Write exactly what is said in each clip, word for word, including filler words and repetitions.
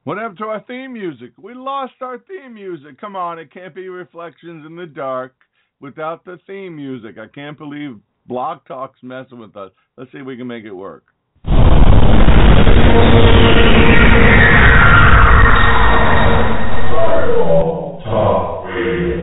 What happened to our theme music? We lost our theme music. Come on, it can't be Reflections in the Dark without the theme music. I can't believe Blog Talk's messing with us. Let's see if we can make it work. Talk Radio.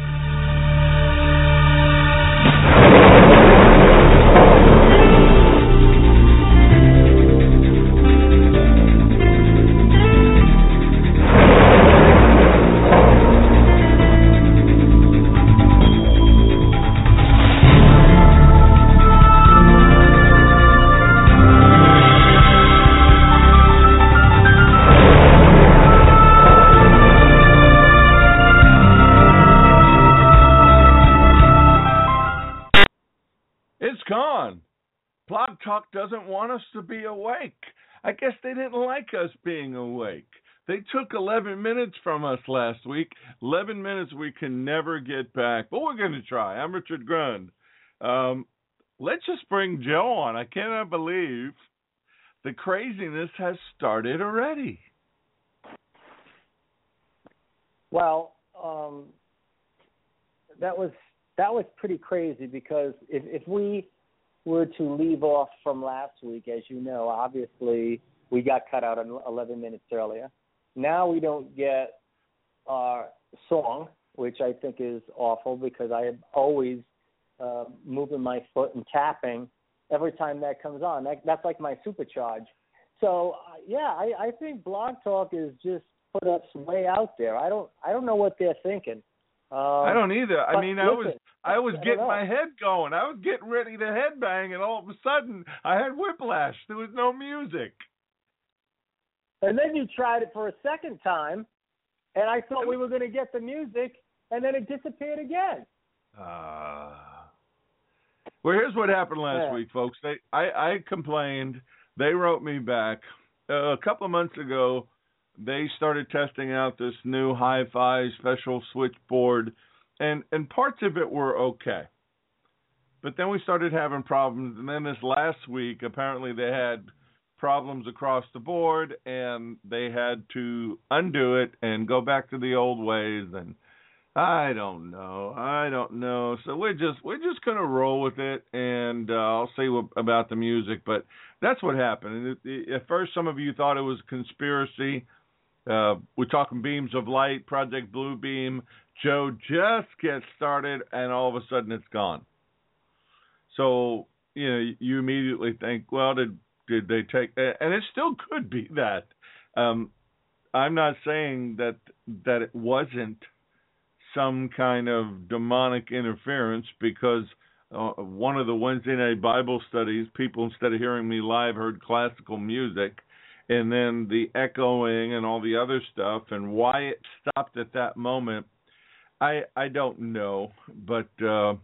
Blog Talk doesn't want us to be awake. I guess they didn't like us being awake. They took eleven minutes from us last week. eleven minutes we can never get back. But we're going to try. I'm Richard Grund. Um, let's just bring Joe on. I cannot believe the craziness has started already. Well, um, that was that was pretty crazy because if, if we were to leave off from last week, as you know, obviously we got cut out eleven minutes earlier. Now we don't get our song, which I think is awful because I am always uh, moving my foot and tapping every time that comes on. That, that's like my supercharge. So uh, yeah, I, I think Blog Talk is just put us way out there. I don't I don't know what they're thinking. Um, I don't either. I mean, I listen, was I was I getting my head going. I was getting ready to headbang, and all of a sudden, I had whiplash. There was no music. And then you tried it for a second time, and I thought we were going to get the music, and then it disappeared again. Uh, well, here's what happened last yeah. week, folks. They, I, I complained. They wrote me back. Uh, a couple of months ago, they started testing out this new hi-fi special switchboard, and, and parts of it were okay. But then we started having problems, and then this last week, apparently they had problems across the board, and they had to undo it and go back to the old ways, and I don't know. I don't know. So we're just we're just gonna roll with it, and uh, I'll say what, about the music. But that's what happened. And it, it, at first, some of you thought it was a conspiracy. Uh, we're talking beams of light, Project Bluebeam. Joe just gets started, and all of a sudden it's gone. So you know, you immediately think, well, did did they take? And it still could be that. Um, I'm not saying that that it wasn't some kind of demonic interference, because uh, one of the Wednesday night Bible studies, people, instead of hearing me live, heard classical music. And then the echoing and all the other stuff, and why it stopped at that moment, I I don't know. But uh,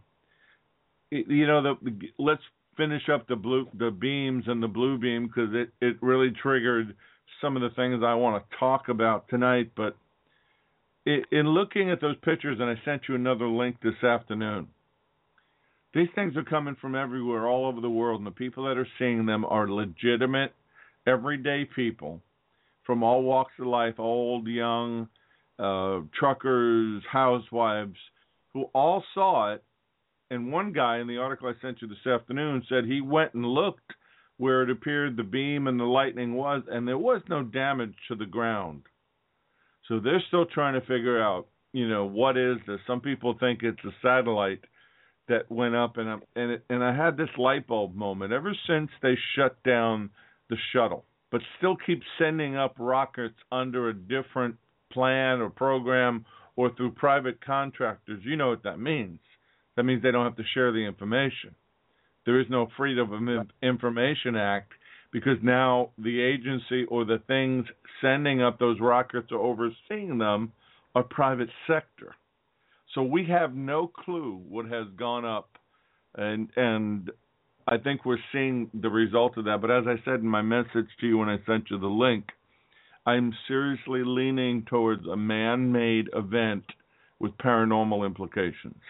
it, you know, the, let's finish up the blue the beams and the blue beam, because it, it really triggered some of the things I want to talk about tonight. But it, in looking at those pictures, and I sent you another link this afternoon, these things are coming from everywhere, all over the world, and the people that are seeing them are legitimate, everyday people from all walks of life, old, young, uh, truckers, housewives, who all saw it. And one guy in the article I sent you this afternoon said he went and looked where it appeared the beam and the lightning was, and there was no damage to the ground. So they're still trying to figure out, you know, what is this? Some people think it's a satellite that went up, and I'm, and it, and I had this light bulb moment ever since they shut down the shuttle, but still keep sending up rockets under a different plan or program or through private contractors. You know what that means. That means they don't have to share the information. There is no Freedom of Information Act, because now the agency or the things sending up those rockets or overseeing them are private sector. So we have no clue what has gone up, and and I think we're seeing the result of that. But as I said in my message to you when I sent you the link, I'm seriously leaning towards a man-made event with paranormal implications.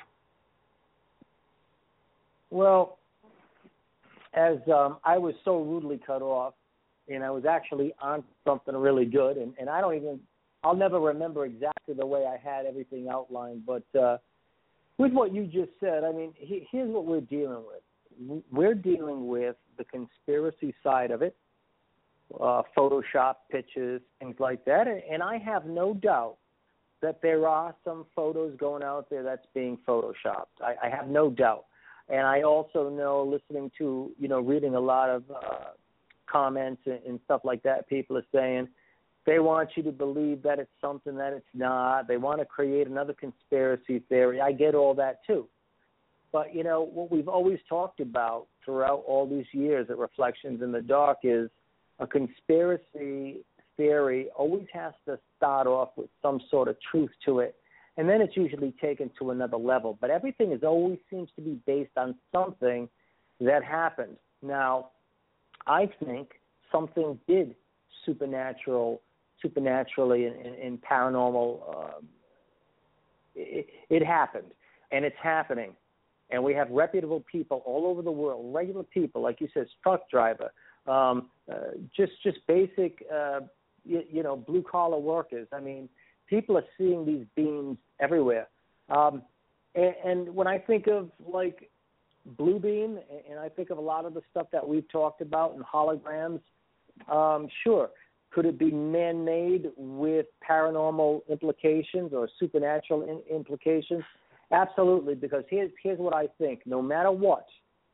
Well, as um, I was so rudely cut off and I was actually on something really good. And, and I don't even, I'll never remember exactly the way I had everything outlined. But uh, with what you just said, I mean, he, here's what we're dealing with. We're dealing with the conspiracy side of it, uh, Photoshop pictures, things like that. And, and I have no doubt that there are some photos going out there that's being Photoshopped. I, I have no doubt. And I also know, listening to, you know, reading a lot of uh, comments and, and stuff like that, people are saying they want you to believe that it's something that it's not. They want to create another conspiracy theory. I get all that too. But, you know, what we've always talked about throughout all these years at Reflections in the Dark is a conspiracy theory always has to start off with some sort of truth to it, and then it's usually taken to another level. But everything is always seems to be based on something that happened. Now, I think something did supernatural, supernaturally and, and, and paranormal. Um, it, it happened, and it's happening. And we have reputable people all over the world, regular people, like you said, truck driver, um, uh, just just basic, uh, you, you know, blue-collar workers. I mean, people are seeing these beams everywhere. Um, and, and when I think of, like, Blue Beam, and I think of a lot of the stuff that we've talked about and holograms, um, sure. Could it be man-made with paranormal implications or supernatural in- implications? Absolutely, because here's, here's what I think. No matter what,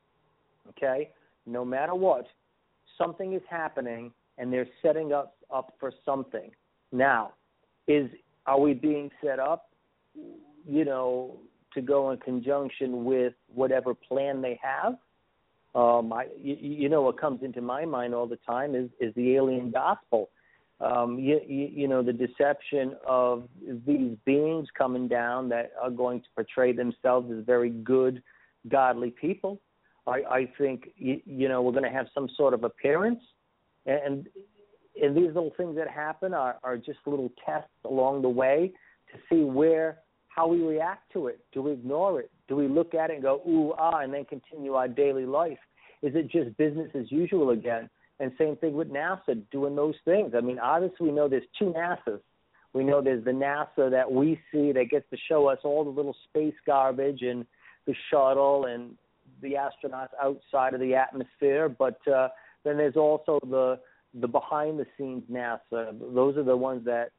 okay, no matter what, something is happening and they're setting us up for something. Now, is are we being set up, you know, to go in conjunction with whatever plan they have? Um, I, you, you know, what comes into my mind all the time is, is the alien gospel. Um, you, you, you know, the deception of these beings coming down that are going to portray themselves as very good, godly people. I, I think, you, you know, we're going to have some sort of appearance. And, and these little things that happen are, are just little tests along the way to see where, how we react to it. Do we ignore it? Do we look at it and go, ooh, ah, and then continue our daily life? Is it just business as usual again? And same thing with NASA, doing those things. I mean, obviously we know there's two NASAs. We know there's the NASA that we see that gets to show us all the little space garbage and the shuttle and the astronauts outside of the atmosphere. But uh, then there's also the the behind-the-scenes NASA. Those are the ones that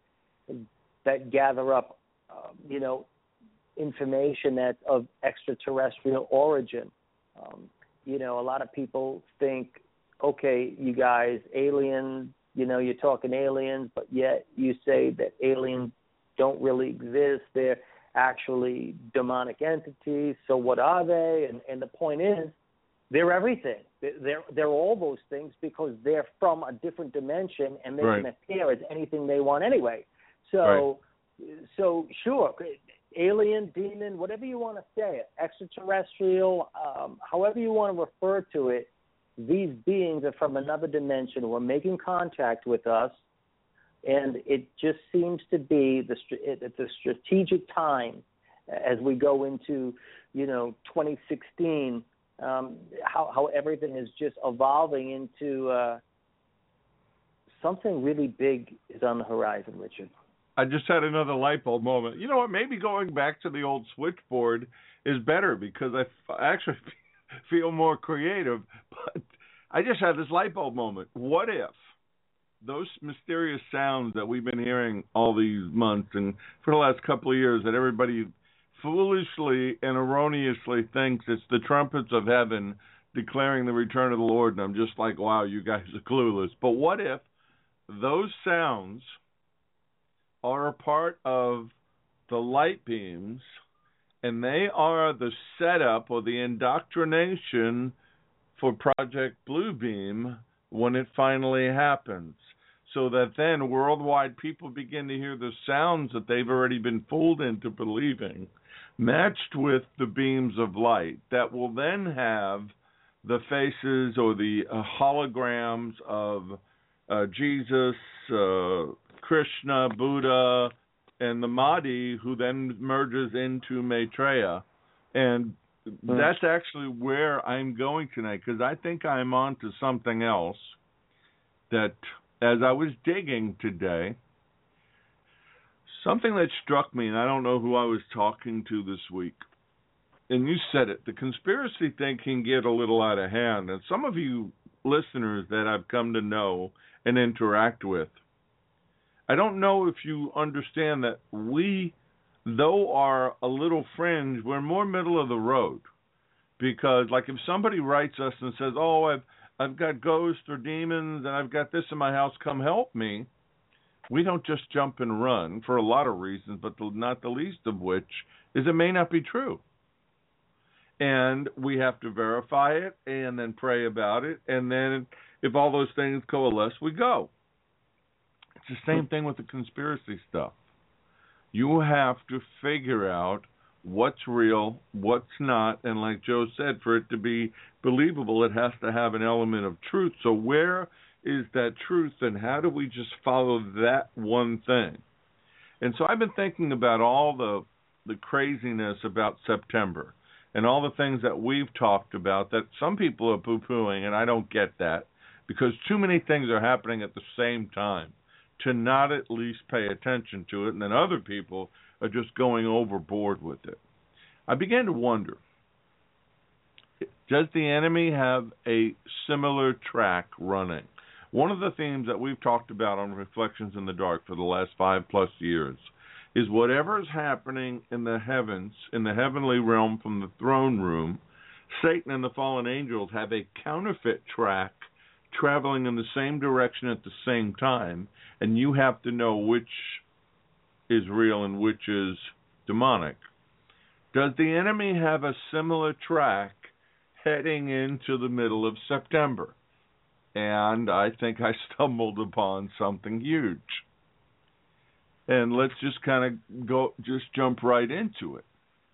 that gather up, uh, you know, information that's of extraterrestrial origin. Um, you know, a lot of people think, okay, you guys, aliens, you know, you're talking aliens, but yet you say that aliens don't really exist. They're actually demonic entities. So what are they? And, and the point is, they're everything. They're, they're all those things because they're from a different dimension and they right. can appear as anything they want anyway. So, right. so sure, alien, demon, whatever you want to say it, extraterrestrial, um, however you want to refer to it, these beings are from another dimension who are making contact with us, and it just seems to be the it's a strategic time as we go into, you know, twenty sixteen, um, how, how everything is just evolving into uh, something really big is on the horizon, Richard. I just had another light bulb moment. You know what? Maybe going back to the old switchboard is better because I f- actually feel more creative. But I just had this light bulb moment. What if those mysterious sounds that we've been hearing all these months and for the last couple of years that everybody foolishly and erroneously thinks it's the trumpets of heaven declaring the return of the Lord, and I'm just like, wow, you guys are clueless. But what if those sounds are a part of the light beams, and they are the setup or the indoctrination for Project Bluebeam when it finally happens, so that then worldwide people begin to hear the sounds that they've already been fooled into believing, matched with the beams of light that will then have the faces or the uh, holograms of uh, Jesus, uh, Krishna, Buddha, and the Mahdi, who then merges into Maitreya. And that's actually where I'm going tonight, because I think I'm on to something else. that as I was digging today, something that struck me, and I don't know who I was talking to this week, and you said it, the conspiracy thing can get a little out of hand. And some of you listeners that I've come to know and interact with, I don't know if you understand that we, though are a little fringe, we're more middle of the road. Because, like, if somebody writes us and says, oh, I've, I've got ghosts or demons and I've got this in my house, come help me, we don't just jump and run for a lot of reasons, but the, not the least of which is it may not be true. And we have to verify it and then pray about it. And then if all those things coalesce, we go. It's the same thing with the conspiracy stuff. You have to figure out what's real, what's not. And like Joe said, for it to be believable, it has to have an element of truth. So where is that truth, and how do we just follow that one thing? And so I've been thinking about all the the craziness about September and all the things that we've talked about that some people are poo-pooing, and I don't get that, because too many things are happening at the same time to not at least pay attention to it, and then other people are just going overboard with it. I began to wonder, does the enemy have a similar track running? One of the themes that we've talked about on Reflections in the Dark for the last five plus years is whatever is happening in the heavens, in the heavenly realm from the throne room, Satan and the fallen angels have a counterfeit track traveling in the same direction at the same time, and you have to know which is real and which is demonic. Does the enemy have a similar track heading into the middle of September? And I think I stumbled upon something huge. And let's just kind of go, just jump right into it.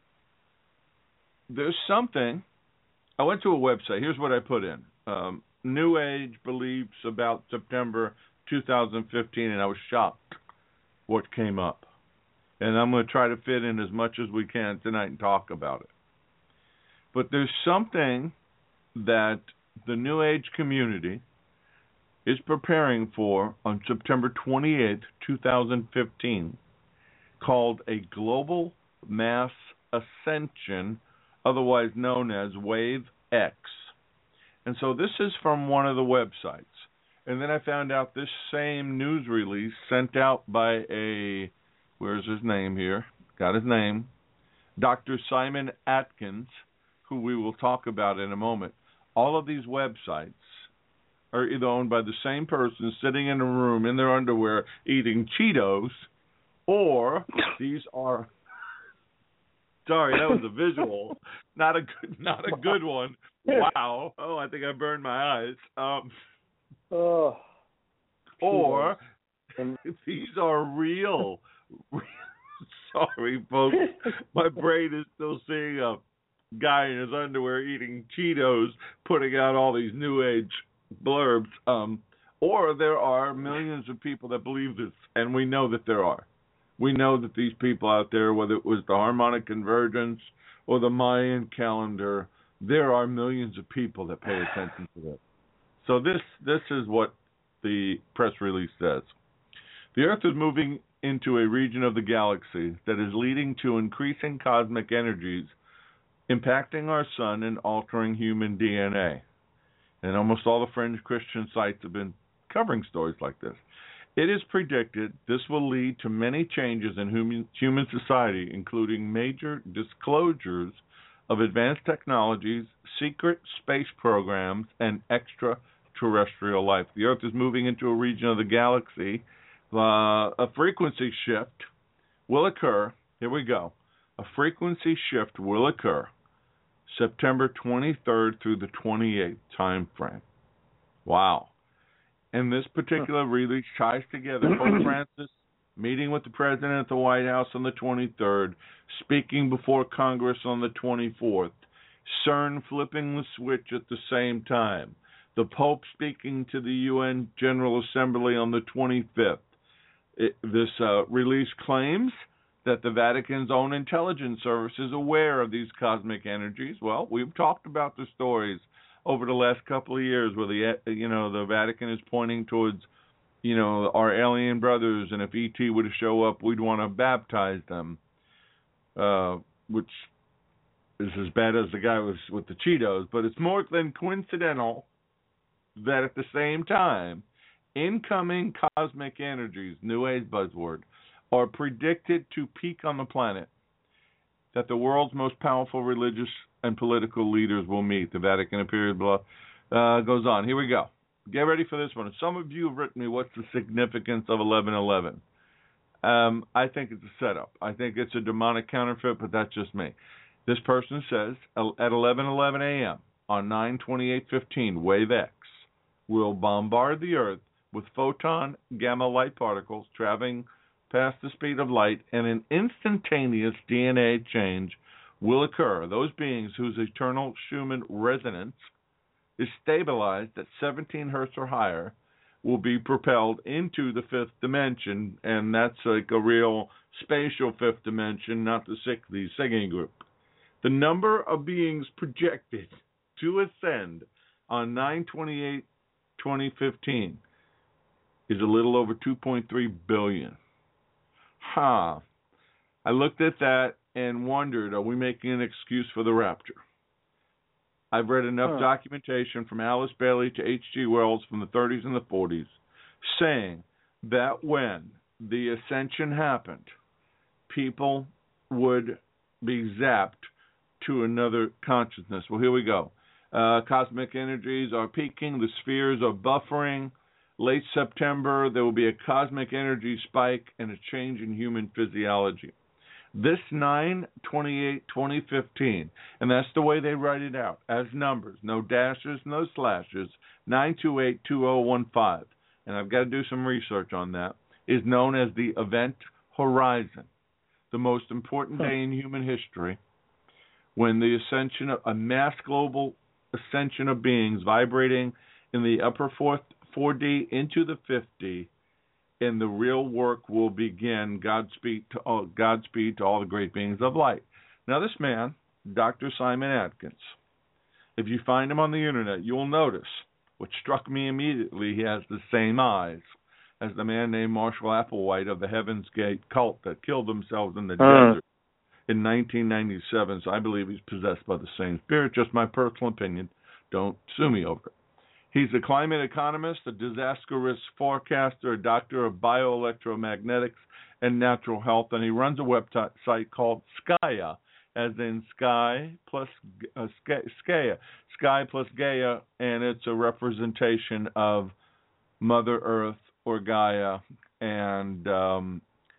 There's something, I went to a website, here's what I put in. Um, New Age beliefs about September two thousand fifteen, and I was shocked what came up. And I'm going to try to fit in as much as we can tonight and talk about it. But there's something that the New Age community is preparing for on September twenty-eighth, two thousand fifteen, called a Global Mass Ascension, otherwise known as Wave X. And so this is from one of the websites. And then I found out this same news release sent out by a, where's his name here? Got his name. Doctor Simon Atkins, who we will talk about in a moment. All of these websites are either owned by the same person sitting in a room in their underwear eating Cheetos, or these are, sorry, that was a visual, not a good, not a good one. Wow. Oh, I think I burned my eyes. Um, oh, or these are real. Sorry, folks. My brain is still seeing a guy in his underwear eating Cheetos, putting out all these New Age blurbs. Um, or there are millions of people that believe this, and we know that there are. We know that these people out there, whether it was the harmonic convergence or the Mayan calendar, there are millions of people that pay attention to this. So this this is what the press release says. The Earth is moving into a region of the galaxy that is leading to increasing cosmic energies impacting our sun and altering human D N A. And almost all the fringe Christian sites have been covering stories like this. It is predicted this will lead to many changes in human, human society, including major disclosures of advanced technologies, secret space programs, and extraterrestrial life. The Earth is moving into a region of the galaxy. Uh, a frequency shift will occur. Here we go. A frequency shift will occur September twenty-third through the twenty-eighth time frame. Wow. And this particular release ties together Pope Francis meeting with the president at the White House on the twenty-third, speaking before Congress on the twenty-fourth, CERN flipping the switch at the same time, the Pope speaking to the U N General Assembly on the twenty-fifth. It, this uh, release claims that the Vatican's own intelligence service is aware of these cosmic energies. Well, we've talked about the stories over the last couple of years, where the you know the Vatican is pointing towards you know our alien brothers, and if E T were to show up, we'd want to baptize them, uh, which is as bad as the guy was with the Cheetos. But it's more than coincidental that at the same time, incoming cosmic energies, New Age buzzword, are predicted to peak on the planet, that the world's most powerful religious and political leaders will meet. The Vatican appears, blah, uh, goes on. Here we go. Get ready for this one. Some of you have written me, what's the significance of eleven eleven? Um, I think it's a setup. I think it's a demonic counterfeit, but that's just me. This person says, at eleven eleven a.m. on nine twenty-eight fifteen, Wave X will bombard the Earth with photon gamma light particles traveling past the speed of light, and an instantaneous D N A change will occur. Those beings whose eternal Schumann resonance is stabilized at seventeen hertz or higher will be propelled into the fifth dimension, and that's like a real spatial fifth dimension, not the sick, the singing group. The number of beings projected to ascend on nine twenty-eight twenty fifteen is a little over two point three billion. Huh. I looked at that and wondered, are we making an excuse for the rapture? I've read enough huh. documentation from Alice Bailey to H G Wells from the thirties and the forties saying that when the ascension happened, people would be zapped to another consciousness. Well, here we go. Uh, cosmic energies are peaking. The spheres are buffering. Late September, there will be a cosmic energy spike and a change in human physiology. This nine twenty-eight twenty fifteen, and that's the way they write it out, as numbers, no dashes, no slashes, nine two eight two zero one five, and I've got to do some research on that, is known as the event horizon, the most important day in human history, when the ascension of a mass global ascension of beings vibrating in the upper fourth, four D into the fifth D, and the real work will begin. Godspeed to all, Godspeed to all the great beings of light. Now, this man, Doctor Simon Atkins, if you find him on the internet, you'll notice what struck me immediately. He has the same eyes as the man named Marshall Applewhite of the Heaven's Gate cult that killed themselves in the uh. desert in nineteen ninety-seven. So I believe he's possessed by the same spirit. Just my personal opinion. Don't sue me over it. He's a climate economist, a disaster risk forecaster, a doctor of bioelectromagnetics and natural health, and he runs a website called Skaya, as in Sky plus uh, Skaya, Sky plus Gaia, and it's a representation of Mother Earth or Gaia. And um,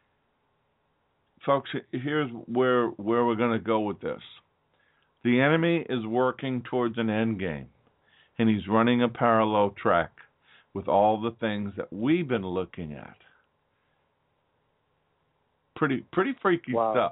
folks, here's where where we're going to go with this. The enemy is working towards an end game. And he's running a parallel track with all the things that we've been looking at. Pretty pretty freaky wow. stuff.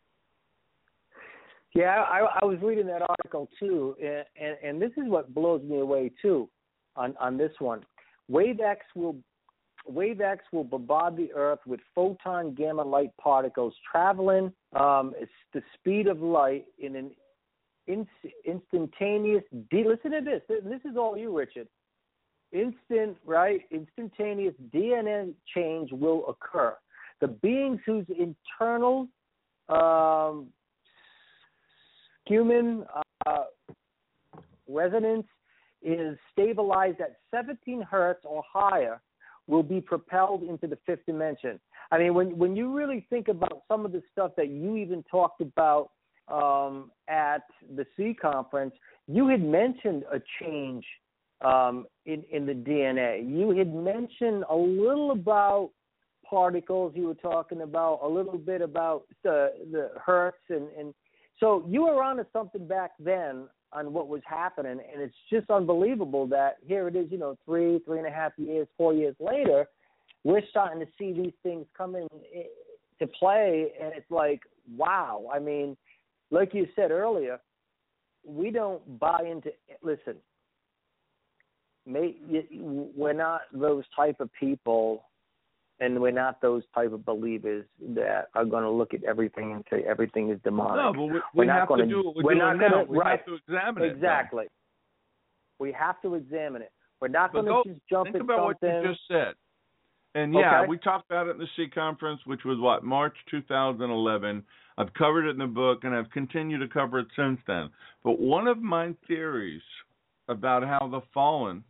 Yeah, I, I was reading that article too, and, and, and this is what blows me away too on, on this one. WaveX will WaveX will bombard the Earth with photon gamma light particles traveling um, it's the speed of light in an instantaneous, D, listen to this, this is all you, Richard. Instant, right, instantaneous D N A change will occur. The beings whose internal um, human uh, resonance is stabilized at seventeen hertz or higher will be propelled into the fifth dimension. I mean, when, when you really think about some of the stuff that you even talked about Um, at the C conference, you had mentioned a change um, in, in the D N A. You had mentioned a little about particles. You were talking about a little bit about the, the hertz. And, and so you were onto something back then on what was happening. And it's just unbelievable that here it is, you know, three, three and a half years, four years later, we're starting to see these things come in to play. And it's like, wow. I mean, like you said earlier, we don't buy into, listen, may, we're not those type of people, and we're not those type of believers that are going to look at everything and say everything is demonic. No, but we, we have to do what we're doing now. We have to examine it. Exactly. We have to examine it. We're not going to just jump think at about something. what you just said. And yeah, okay. we talked about it in the C conference, which was what, March two thousand eleven. I've covered it in the book, and I've continued to cover it since then. But one of my theories about how the fallen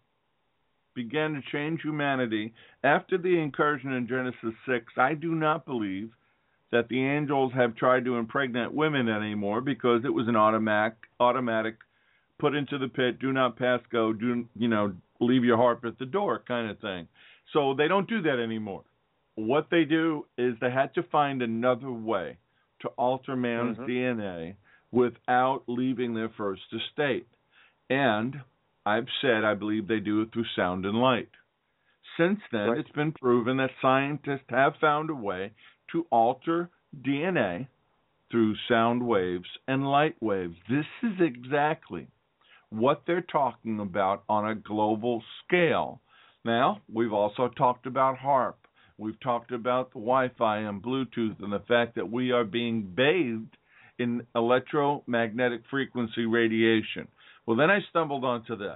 began to change humanity after the incursion in Genesis six, I do not believe that the angels have tried to impregnate women anymore, because it was an automatic, automatic, put into the pit, do not pass go, do you know, leave your harp at the door kind of thing. So they don't do that anymore. What they do is they had to find another way to alter man's mm-hmm. D N A without leaving their first estate. And I've said I believe they do it through sound and light. Since then, right. it's been proven that scientists have found a way to alter D N A through sound waves and light waves. This is exactly what they're talking about on a global scale. Now, we've also talked about HAARP. We've talked about the Wi-Fi and Bluetooth and the fact that we are being bathed in electromagnetic frequency radiation. Well, then I stumbled onto this.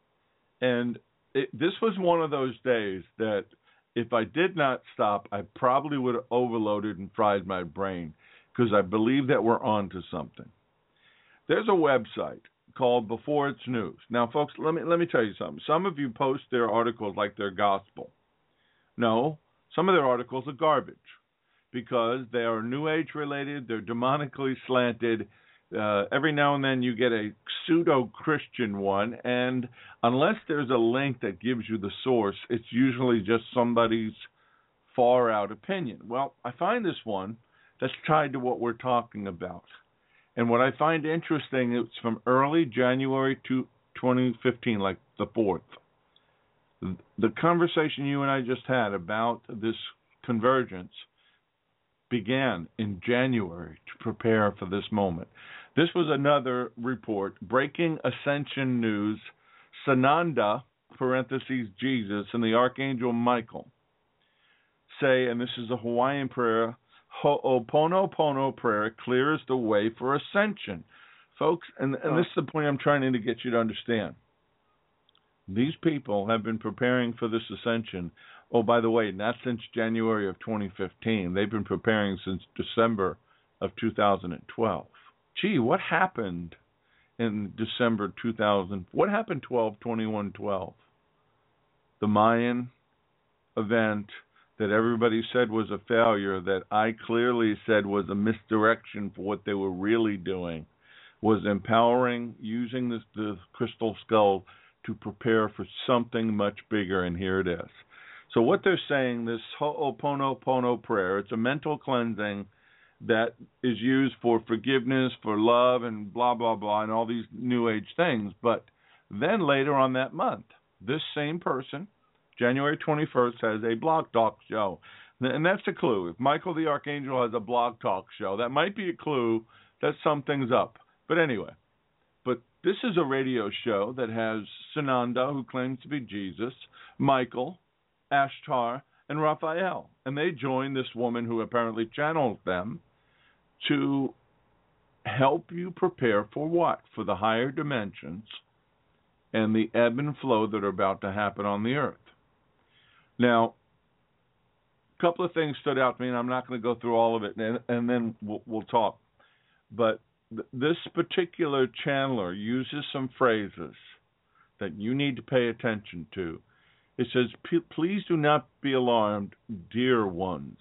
And it, this was one of those days that if I did not stop, I probably would have overloaded and fried my brain, because I believe that we're on to something. There's a website called Before It's News. Now, folks, let me let me tell you something. Some of you post their articles like they're gospel. No, some of their articles are garbage, because they are New Age related, they're demonically slanted. Uh, every now and then you get a pseudo-Christian one, and unless there's a link that gives you the source, it's usually just somebody's far-out opinion. Well, I find this one that's tied to what we're talking about. And what I find interesting, it's from early January to twenty fifteen, like the fourth. The conversation you and I just had about this convergence began in January to prepare for this moment. This was another report, breaking ascension news. Sananda, parentheses Jesus, and the Archangel Michael say, and this is a Hawaiian prayer, Ho'oponopono prayer clears the way for ascension. Folks, and, and this is the point I'm trying to get you to understand. These people have been preparing for this ascension. Oh, by the way, not since January of twenty fifteen. They've been preparing since December of two thousand twelve. Gee, what happened in December two thousand? What happened twelve twenty-one twelve? The Mayan event that everybody said was a failure, that I clearly said was a misdirection for what they were really doing, was empowering, using this, the crystal skull to prepare for something much bigger, and here it is. So what they're saying, this Ho'oponopono prayer, it's a mental cleansing that is used for forgiveness, for love, and blah, blah, blah, and all these New Age things. But then later on that month, this same person, January twenty-first, has a blog talk show. And that's a clue. If Michael the Archangel has a blog talk show, that might be a clue that something's up. But anyway, but this is a radio show that has Sananda, who claims to be Jesus, Michael, Ashtar, and Raphael. And they join this woman who apparently channels them to help you prepare for what? For the higher dimensions and the ebb and flow that are about to happen on the earth. Now, a couple of things stood out to me, and I'm not going to go through all of it, and, and then we'll, we'll talk. But th- this particular channeler uses some phrases that you need to pay attention to. It says, please do not be alarmed, dear ones.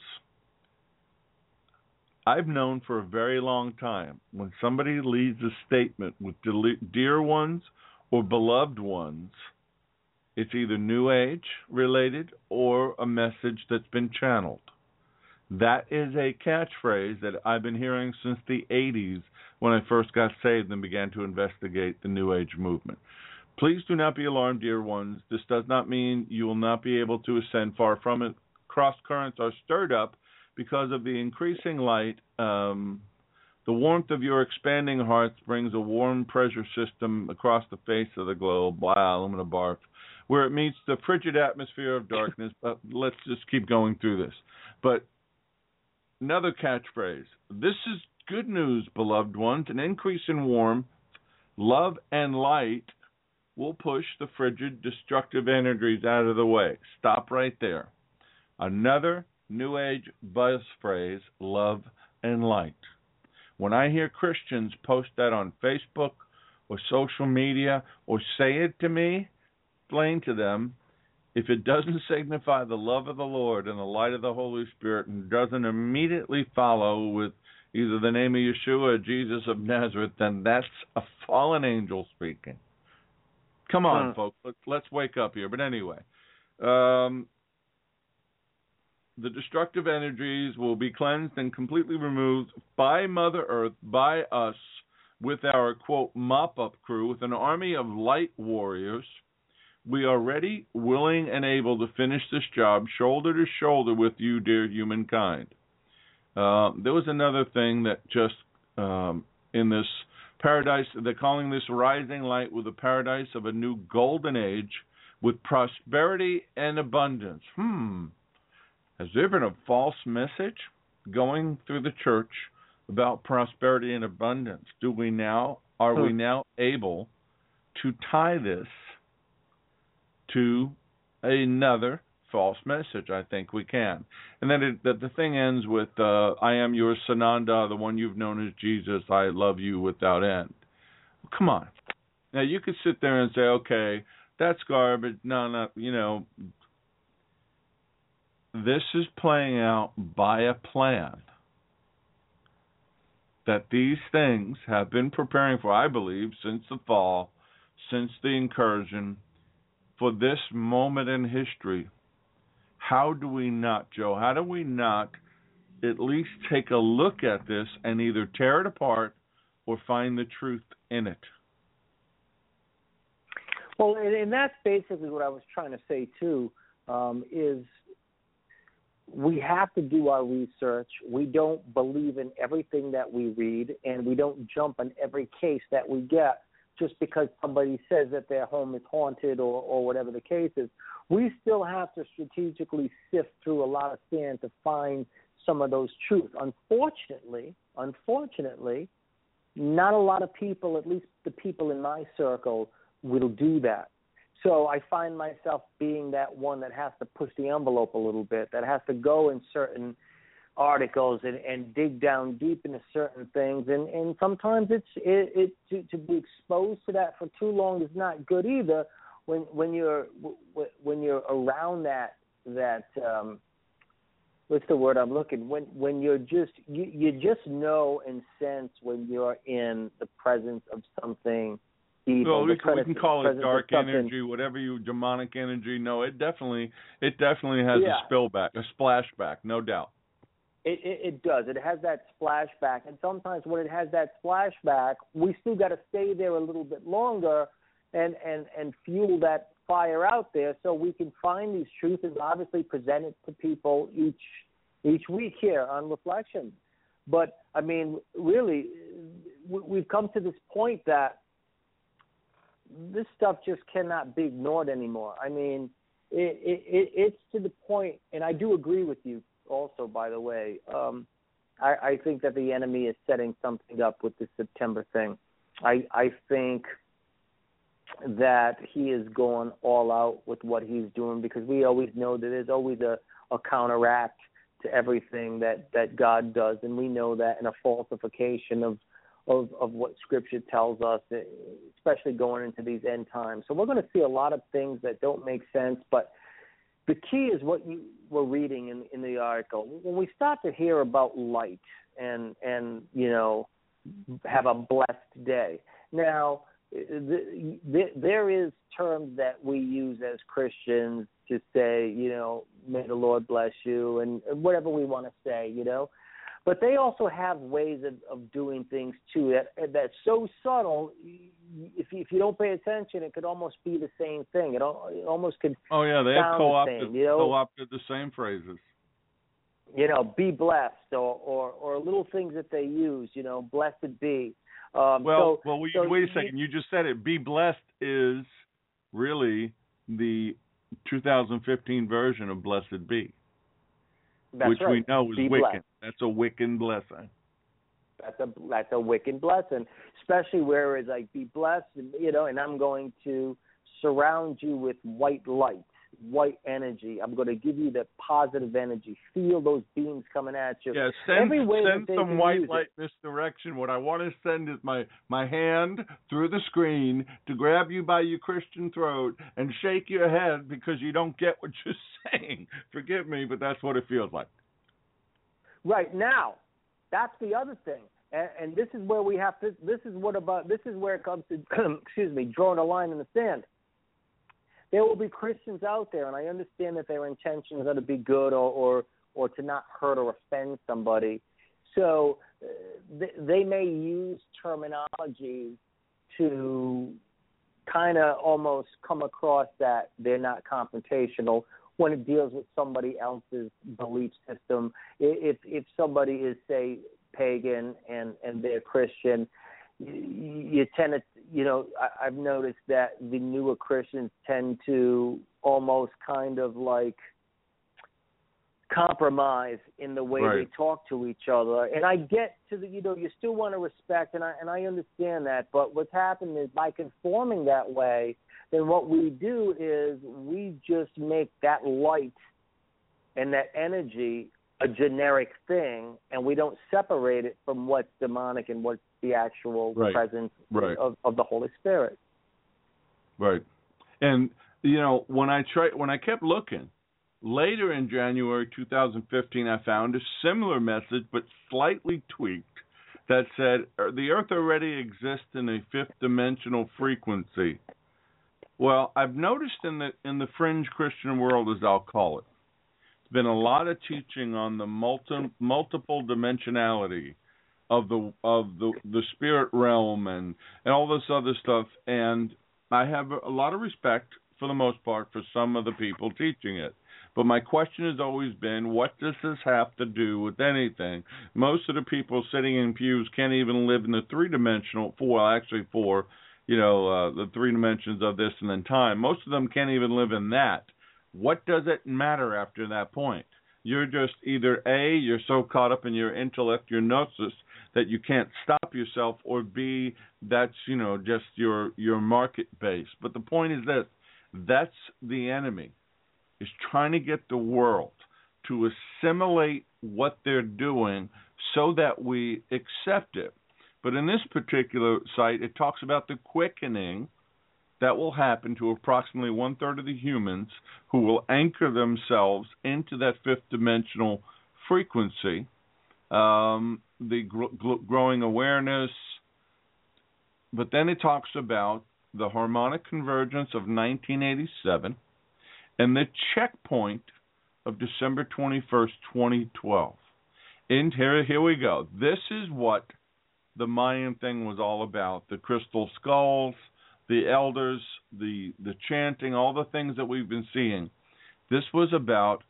I've known for a very long time when somebody leaves a statement with dear ones or beloved ones, it's either New Age related or a message that's been channeled. That is a catchphrase that I've been hearing since the eighties when I first got saved and began to investigate the New Age movement. Please do not be alarmed, dear ones. This does not mean you will not be able to ascend. Far from it. Cross currents are stirred up because of the increasing light. Um, the warmth of your expanding hearts brings a warm pressure system across the face of the globe. Blah, alumina barf. Where it meets the frigid atmosphere of darkness. But let's just keep going through this. But another catchphrase. This is good news, beloved ones. An increase in warmth, love, and light will push the frigid, destructive energies out of the way. Stop right there. Another New Age buzz phrase, love and light. When I hear Christians post that on Facebook or social media or say it to me, explain to them, if it doesn't signify the love of the Lord and the light of the Holy Spirit and doesn't immediately follow with either the name of Yeshua or Jesus of Nazareth, then that's a fallen angel speaking. Come on, hmm. folks, let's, let's wake up here. But anyway, um, the destructive energies will be cleansed and completely removed by Mother Earth, by us, with our, quote, mop-up crew, with an army of light warriors. We are ready, willing, and able to finish this job shoulder to shoulder with you, dear humankind. Uh, there was another thing that just, um, in this paradise, they're calling this rising light with the paradise of a new golden age with prosperity and abundance. Hmm. Has there been a false message going through the church about prosperity and abundance? Do we now, are we now able to tie this to another false message? I think we can. And then it, the, the thing ends with, uh, I am your Sananda, the one you've known as Jesus, I love you without end. Come on. Now, you could sit there and say, okay, that's garbage. No, no, you know, this is playing out by a plan that these things have been preparing for, I believe, since the fall, since the incursion, for this moment in history. How do we not, Joe, how do we not at least take a look at this and either tear it apart or find the truth in it? Well, and, and that's basically what I was trying to say, too, um, is we have to do our research. We don't believe in everything that we read, and we don't jump on every case that we get just because somebody says that their home is haunted or, or whatever the case is. We still have to strategically sift through a lot of sand to find some of those truths. Unfortunately, unfortunately, not a lot of people, at least the people in my circle, will do that. So I find myself being that one that has to push the envelope a little bit, that has to go in certain articles and, and dig down deep into certain things. And, and sometimes it's it, it to, to be exposed to that for too long is not good either. When when you're when you're around that that um, what's the word I'm looking when when you're just you, you just know and sense when you're in the presence of something. Well, we, we can call it dark energy, whatever you, demonic energy. No, it definitely, it definitely has yeah. a spillback, a splashback, no doubt. It, it, it does. It has that splashback, and sometimes when it has that splashback, we still got to stay there a little bit longer, and, and, and fuel that fire out there, so we can find these truths and obviously present it to people each each week here on Reflections. But I mean, really, we've come to this point that this stuff just cannot be ignored anymore. I mean, it, it, it's to the point, and I do agree with you also, by the way. Um, I, I think that the enemy is setting something up with the September thing. I, I think that he is going all out with what he's doing because we always know that there's always a, a counteract to everything that, that God does, and we know that, and a falsification of Of, of what Scripture tells us, especially going into these end times. So we're going to see a lot of things that don't make sense, but the key is what you were reading in, in the article. When we start to hear about light and, and you know, have a blessed day. Now, the, the, there is terms that we use as Christians to say, you know, may the Lord bless you, and whatever we want to say, you know. But they also have ways of, of doing things, too, that that's so subtle, if you, if you don't pay attention, it could almost be the same thing. It, it almost could Oh, yeah, they have co-opted, the same, you know? co-opted the same phrases. You know, be blessed, or, or, or little things that they use, you know, blessed be. Um, well, so, well, wait, so wait a second. You, you just said it. Be blessed is really the two thousand fifteen version of blessed be. That's which right. we know is Be Wiccan. blessed. That's a Wiccan blessing. That's a that's a Wiccan blessing, especially where it's like be blessed, and, you know. And I'm going to surround you with white light, white energy. I'm going to give you that positive energy. Feel those beams coming at you. Yeah, send, Every way send that they some can white use light it. in this direction. What I want to send is my, my hand through the screen to grab you by your Christian throat and shake your head because you don't get what you're saying. Forgive me, but that's what it feels like. Right now, that's the other thing. And, and this is where we have to, this is what about, this is where it comes to, excuse me, drawing a line in the sand. There will be Christians out there, and I understand that their intentions are to be good or, or, or to not hurt or offend somebody. So uh, they, they may use terminology to kind of almost come across that they're not confrontational when it deals with somebody else's belief system. If if somebody is, say, pagan and, and they're Christian, you tend to, you know, I, I've noticed that the newer Christians tend to almost kind of like compromise in the way right. they talk to each other. And I get to the, you know, you still want to respect, and I, and I understand that, but what's happened is by conforming that way, then what we do is we just make that light and that energy a generic thing, and we don't separate it from what's demonic and what's the actual right. presence right. Of, of the Holy Spirit. Right. And, you know, when I try, when I kept looking, later in January two thousand fifteen, I found a similar message, but slightly tweaked, that said, the Earth already exists in a fifth dimensional frequency. Well, I've noticed in the in the fringe Christian world, as I'll call it, there's been a lot of teaching on the multi, multiple dimensionality of the of the the spirit realm and, and all this other stuff, and I have a lot of respect for the most part for some of the people teaching it. But my question has always been, what does this have to do with anything? Most of the people sitting in pews can't even live in the three-dimensional, four, well, actually four, you know, uh, the three dimensions of this and then time. Most of them can't even live in that. What does it matter after that point? You're just either A, you're so caught up in your intellect, your gnosis, that you can't stop yourself, or B, that's, you know, just your your market base. But the point is this, that's the enemy, is trying to get the world to assimilate what they're doing so that we accept it. But in this particular site, it talks about the quickening that will happen to approximately one-third of the humans who will anchor themselves into that fifth dimensional frequency, um, the gr- gr- growing awareness. But then it talks about the harmonic convergence of nineteen eighty-seven and the checkpoint of December twenty-first, twenty twelve. And here, here we go. This is what the Mayan thing was all about. The crystal skulls, the elders, the the chanting, all the things that we've been seeing. This was about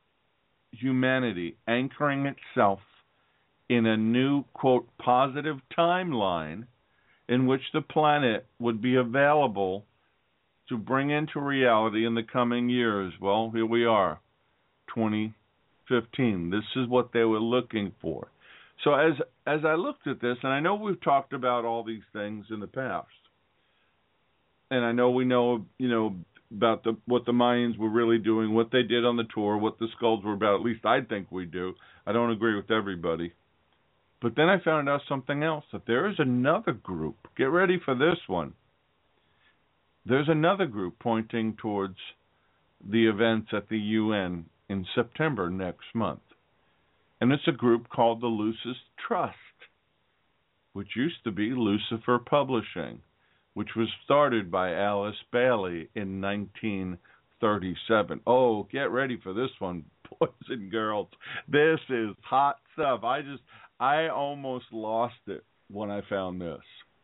humanity anchoring itself in a new, quote, positive timeline in which the planet would be available to bring into reality in the coming years. Well, here we are, twenty fifteen. This is what they were looking for. So as as I looked at this, and I know we've talked about all these things in the past, and I know we know, you know, about the what the Mayans were really doing, what they did on the tour, what the skulls were about. At least I think we do. I don't agree with everybody. But then I found out something else, that there is another group. Get ready for this one. There's another group pointing towards the events at the U N in September next month. And it's a group called the Lucis Trust, which used to be Lucifer Publishing, which was started by Alice Bailey in nineteen thirty-seven. Oh, get ready for this one, boys and girls. This is hot stuff. I just, I almost lost it when I found this.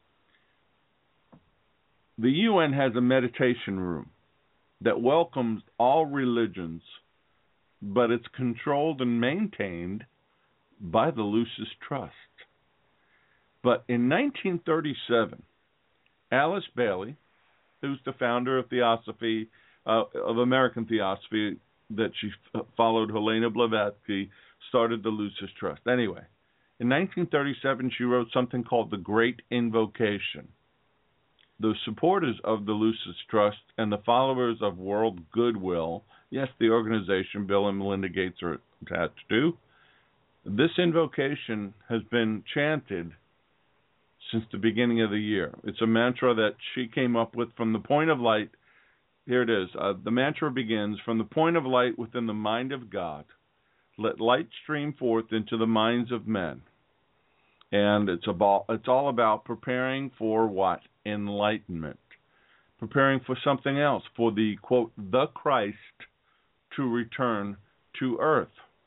The U N has a meditation room that welcomes all religions, but it's controlled and maintained by the Lucis Trust. But in nineteen thirty-seven, Alice Bailey, who's the founder of Theosophy, uh, of American Theosophy, that she f- followed Helena Blavatsky, started the Lucis Trust. Anyway, in nineteen thirty-seven, she wrote something called The Great Invocation. the supporters of the Lucis Trust and the followers of World Goodwill, yes, the organization Bill and Melinda Gates are attached to, this invocation has been chanted since the beginning of the year. It's a mantra that she came up with from the point of light. Here it is. Uh, the mantra begins, from the point of light within the mind of God, let light stream forth into the minds of men. And it's about, it's all about preparing for what? Enlightenment. Preparing for something else, for the, quote, the Christ to return to earth.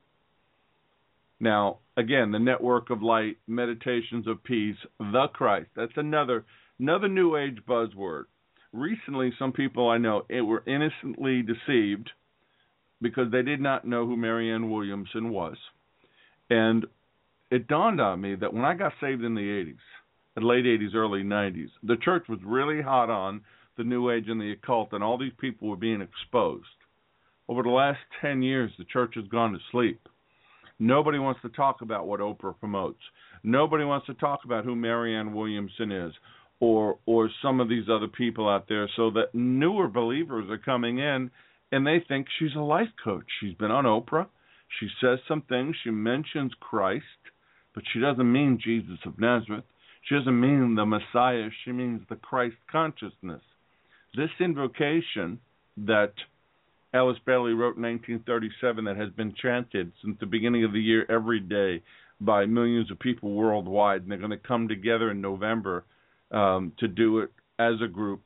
Now, again, the network of light, meditations of peace, the Christ. That's another another New Age buzzword. Recently, some people I know were innocently deceived because they did not know who Marianne Williamson was. And it dawned on me that when I got saved in the eighties, the late eighties, early nineties, the church was really hot on the New Age and the occult, and all these people were being exposed. Over the last ten years, the church has gone to sleep. Nobody wants to talk about what Oprah promotes. Nobody wants to talk about who Marianne Williamson is, or or some of these other people out there, so that newer believers are coming in and they think she's a life coach. She's been on Oprah. She says some things. She mentions Christ, but she doesn't mean Jesus of Nazareth. She doesn't mean the Messiah. She means the Christ consciousness. This invocation that Alice Bailey wrote in nineteen thirty-seven that has been chanted since the beginning of the year every day by millions of people worldwide, and they're going to come together in November um, to do it as a group,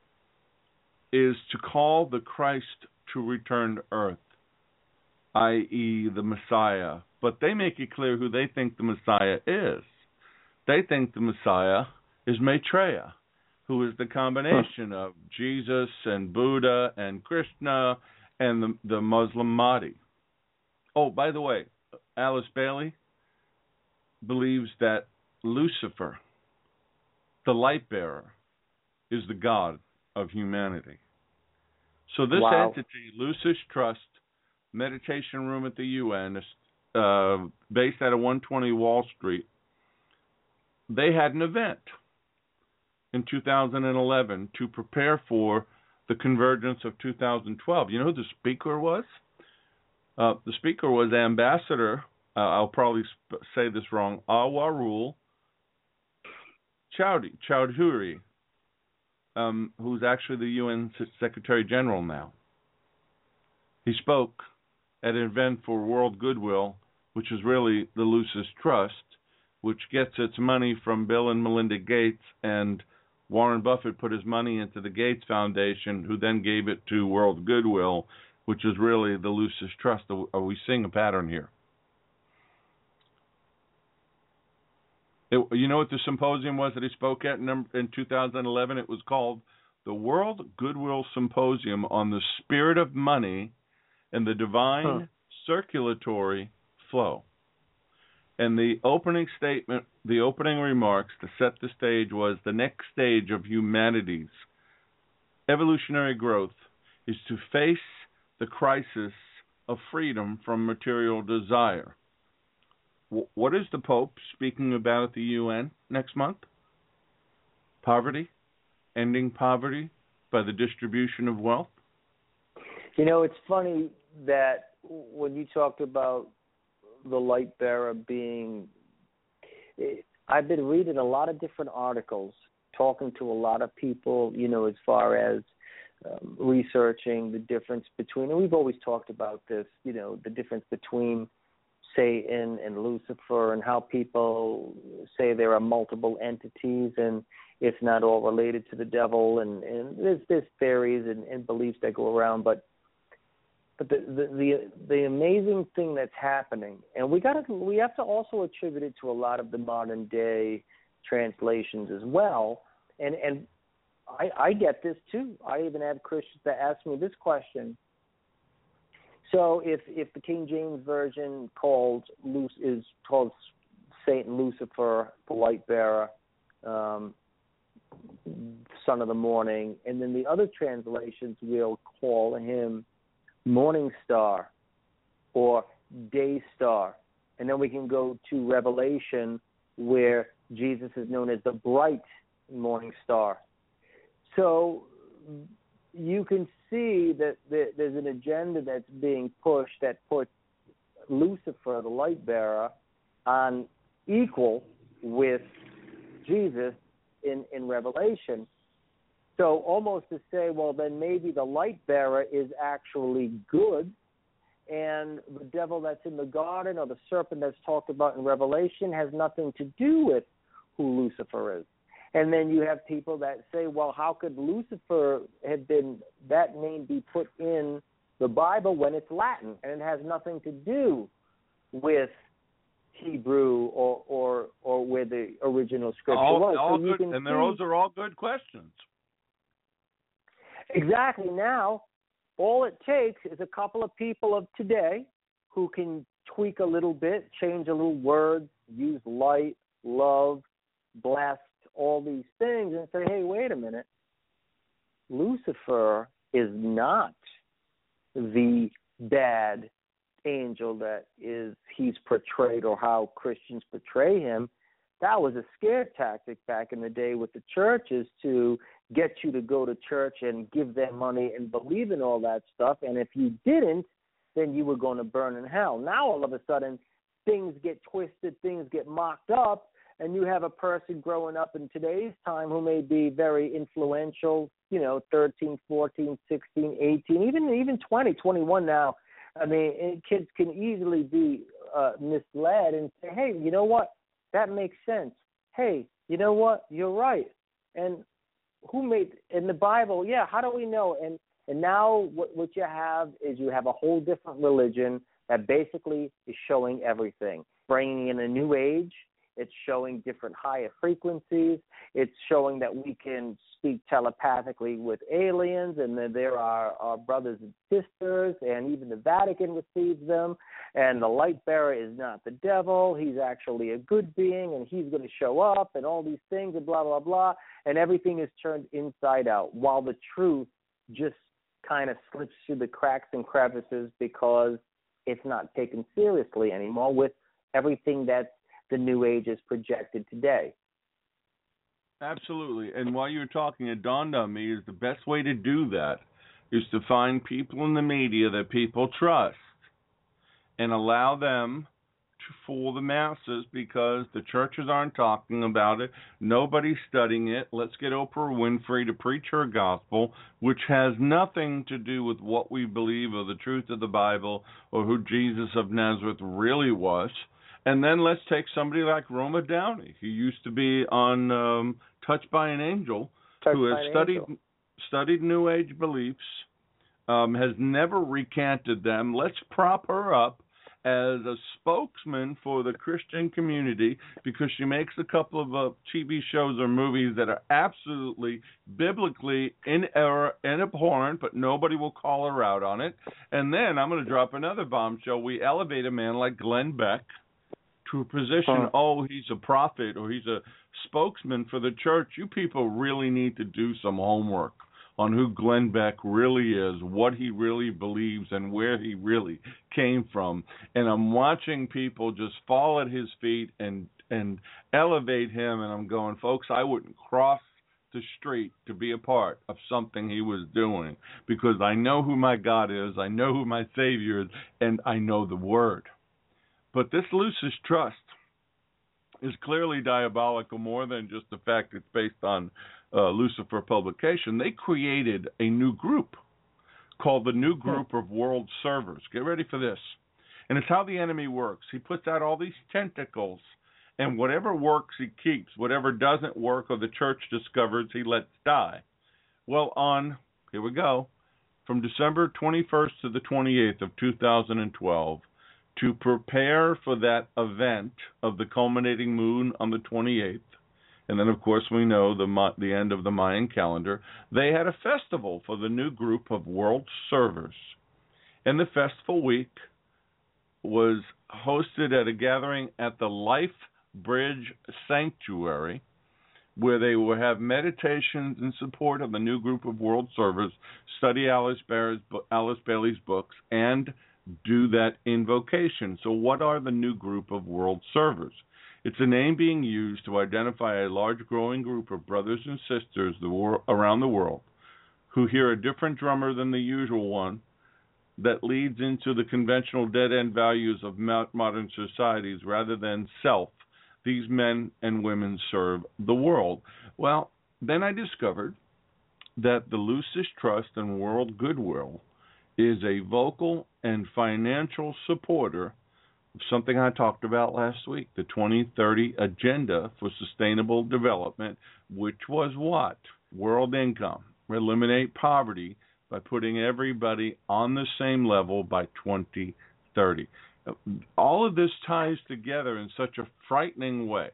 is to call the Christ to return to earth, that is the Messiah. But they make it clear who they think the Messiah is. They think the Messiah is Maitreya, who is the combination of Jesus and Buddha and Krishna and the, the Muslim Mahdi. Oh, by the way, Alice Bailey believes that Lucifer, the light bearer, is the God of humanity. So this Wow. entity, Lucis Trust, meditation room at the U N, uh, based out of one twenty Wall Street, they had an event in two thousand eleven to prepare for the convergence of two thousand twelve. You know who the speaker was? Uh, the speaker was Ambassador, uh, I'll probably sp- say this wrong, Awarul Chowdhury, Chowdhury um, who's actually the U N Secretary General now. He spoke at an event for World Goodwill, which is really the Lucis Trust, which gets its money from Bill and Melinda Gates, and Warren Buffett put his money into the Gates Foundation, who then gave it to World Goodwill, which is really the Lucis Trust. Are we seeing a pattern here? It, you know what the symposium was that he spoke at in, in two thousand eleven? It was called the World Goodwill Symposium on the Spirit of Money and the Divine huh. Circulatory Flow. And the opening statement, the opening remarks to set the stage was the next stage of humanity's evolutionary growth is to face the crisis of freedom from material desire. W- what is the Pope speaking about at the U N next month? Poverty, ending poverty by the distribution of wealth. You know, it's funny that when you talked about the light bearer being, I've been reading a lot of different articles, talking to a lot of people, you know, as far as um, researching the difference between, and we've always talked about this, you know, the difference between Satan and Lucifer, and how people say there are multiple entities and it's not all related to the devil, and, and there's, there's theories and, and beliefs that go around, but But the, the the the amazing thing that's happening, and we got to we have to also attribute it to a lot of the modern day translations as well. And and I, I get this too. I even have Christians that ask me this question. So if if the King James version calls is called Satan Lucifer, the light bearer, um, son of the morning, and then the other translations will call him Morning Star or Day Star, and then we can go to Revelation where Jesus is known as the bright morning star. So you can see that there's an agenda that's being pushed that puts Lucifer, the light bearer, on equal with Jesus in, in Revelation. So almost to say, well, then maybe the light bearer is actually good, and the devil that's in the garden or the serpent that's talked about in Revelation has nothing to do with who Lucifer is. And then you have people that say, well, how could Lucifer have been, that name be put in the Bible when it's Latin and it has nothing to do with Hebrew or or, or where the original scripture all, was. All so you good, can and see, those are all good questions. Exactly. Now, all it takes is a couple of people of today who can tweak a little bit, change a little words, use light, love, blessed, all these things, and say, hey, wait a minute. Lucifer is not the bad angel that is he's portrayed or how Christians portray him. That was a scare tactic back in the day with the churches to get you to go to church and give them money and believe in all that stuff. And if you didn't, then you were going to burn in hell. Now all of a sudden things get twisted, things get mocked up, and you have a person growing up in today's time who may be very influential, you know, thirteen, fourteen, sixteen, eighteen, even even twenty, twenty-one now. I mean, kids can easily be uh, misled and say, hey, you know what? That makes sense. Hey, you know what? You're right. And who made in the Bible? Yeah, how do we know? And and now what, what you have is you have a whole different religion that basically is showing everything, bringing in a new age. It's showing different higher frequencies. It's showing that we can speak telepathically with aliens, and that there are our brothers and sisters, and even the Vatican receives them. And the light bearer is not the devil. He's actually a good being, and he's going to show up, and all these things, and blah, blah, blah. And everything is turned inside out, while the truth just kind of slips through the cracks and crevices because it's not taken seriously anymore with everything that's the New Age is projected today. Absolutely. And while you were talking, it dawned on me is the best way to do that is to find people in the media that people trust and allow them to fool the masses because the churches aren't talking about it. Nobody's studying it. Let's get Oprah Winfrey to preach her gospel, which has nothing to do with what we believe or the truth of the Bible or who Jesus of Nazareth really was. And then let's take somebody like Roma Downey, who used to be on um, Touched by an Angel, Touched who has studied angel. studied New Age beliefs, um, has never recanted them. Let's prop her up as a spokesman for the Christian community because she makes a couple of uh, T V shows or movies that are absolutely biblically in error and abhorrent, but nobody will call her out on it. And then I'm going to drop another bombshell. We elevate a man like Glenn Beck to a position, huh. oh, he's a prophet or he's a spokesman for the church. You people really need to do some homework on who Glenn Beck really is, what he really believes, and where he really came from. And I'm watching people just fall at his feet and and elevate him, and I'm going, folks, I wouldn't cross the street to be a part of something he was doing because I know who my God is, I know who my Savior is, and I know the Word. But this Lucis Trust is clearly diabolical more than just the fact it's based on uh, Lucifer publication. They created a new group called the New Group of World Servers. Get ready for this. And it's how the enemy works. He puts out all these tentacles, and whatever works he keeps. Whatever doesn't work or the church discovers, he lets die. Well, on, here we go, from December twenty-first to the twenty-eighth of two thousand twelve, to prepare for that event of the culminating moon on the twenty-eighth, and then, of course, we know the the end of the Mayan calendar, they had a festival for the new group of world servers. And the festival week was hosted at a gathering at the Life Bridge Sanctuary, where they will have meditations in support of the new group of world servers, study Alice, Bailey's, Alice Bailey's books, and do that invocation. So what are the new group of world servers? It's a name being used to identify a large growing group of brothers and sisters the wor- around the world who hear a different drummer than the usual one that leads into the conventional dead-end values of modern societies rather than self. These men and women serve the world. Well, then I discovered that the Lucis Trust and World Goodwill is a vocal and financial supporter of something I talked about last week, the twenty thirty Agenda for Sustainable Development, which was what? World income. Eliminate poverty by putting everybody on the same level by twenty thirty. All of this ties together in such a frightening way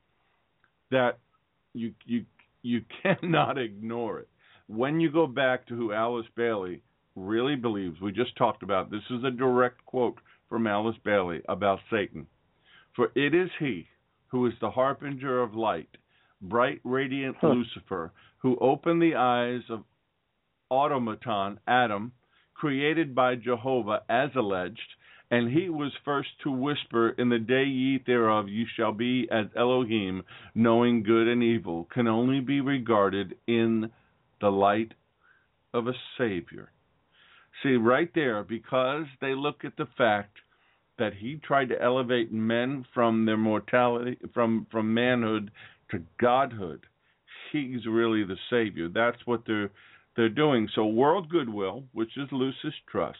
that you you you cannot ignore it. When you go back to who Alice Bailey really believes, we just talked about, this is a direct quote from Alice Bailey about Satan. For it is he who is the harbinger of light, bright, radiant huh. Lucifer, who opened the eyes of automaton Adam, created by Jehovah as alleged, and he was first to whisper, in the day ye eat thereof you shall be as Elohim, knowing good and evil, can only be regarded in the light of a Savior. See, right there, because they look at the fact that he tried to elevate men from their mortality, from, from manhood to godhood, he's really the Savior. That's what they're they're doing. So World Goodwill, which is Lucis Trust,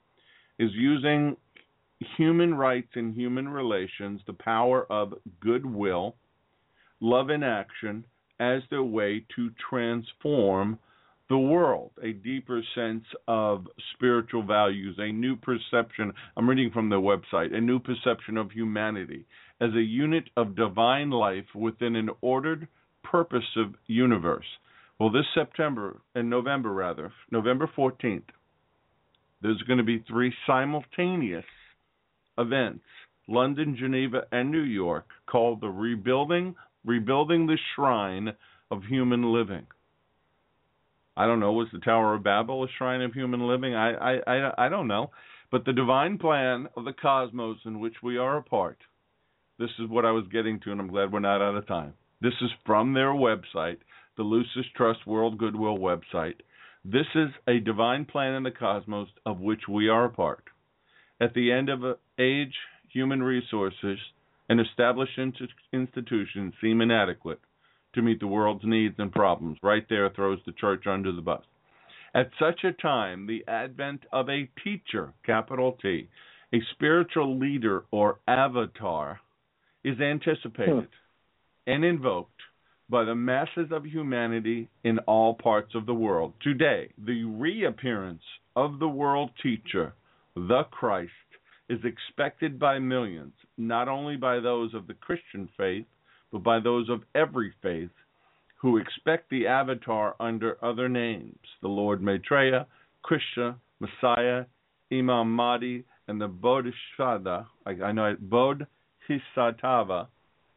is using human rights and human relations, the power of goodwill, love in action, as their way to transform the world, a deeper sense of spiritual values, a new perception. I'm reading from their website, a new perception of humanity as a unit of divine life within an ordered, purposive universe. Well, this September, and November rather, November fourteenth, there's going to be three simultaneous events, London, Geneva, and New York, called the Rebuilding, Rebuilding the Shrine of Human Living. I don't know, was the Tower of Babel a shrine of human living? I, I, I, I don't know. But the divine plan of the cosmos in which we are a part, this is what I was getting to, and I'm glad we're not out of time. This is from their website, the Lucis Trust World Goodwill website. This is a divine plan in the cosmos of which we are a part. At the end of an age, human resources and established institutions seem inadequate to meet the world's needs and problems. Right there throws the church under the bus. At such a time, the advent of a teacher, capital T, a spiritual leader or avatar, is anticipated hmm. and invoked by the masses of humanity in all parts of the world. Today, the reappearance of the world teacher, the Christ, is expected by millions, not only by those of the Christian faith, but by those of every faith who expect the avatar under other names, the Lord Maitreya, Krishna, Messiah, Imam Mahdi, and the Bodhisattva, I, I know it, Bodhisattva.